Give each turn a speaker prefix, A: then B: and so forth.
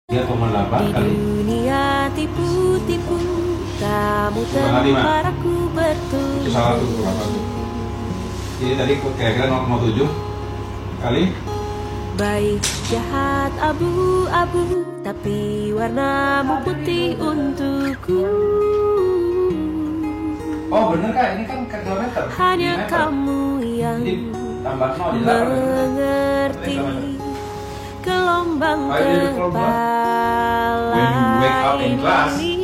A: 3,8
B: Di
A: kali
B: dunia tipu-tipu, kamu temparaku bertumbuh.
A: salah tuh berapa tuh? Jadi tadi kira-kira 0,7 kali
B: Baik jahat abu-abu, tapi warnamu putih untukku.
A: oh bener kak, ini kan ke kilometer
B: Hanya
A: meter.
B: kamu yang
A: Jadi tambah 0 jadi 8
B: mengerti gelombang
A: Why did you call
B: kepala
A: when you wake up in class
B: ini.